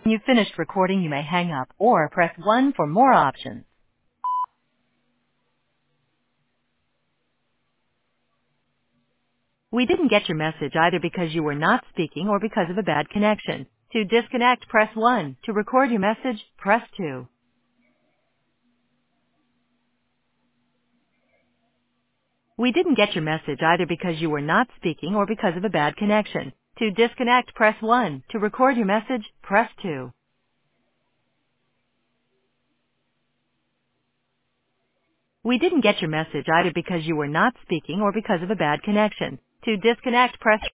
When you've finished recording, you may hang up or press 1 for more options. We didn't get your message either because you were not speaking or because of a bad connection. To disconnect, press 1. To record your message, press 2. We didn't get your message either because you were not speaking or because of a bad connection. To disconnect, press 1. To record your message, press 2. We didn't get your message either because you were not speaking or because of a bad connection. To disconnect, press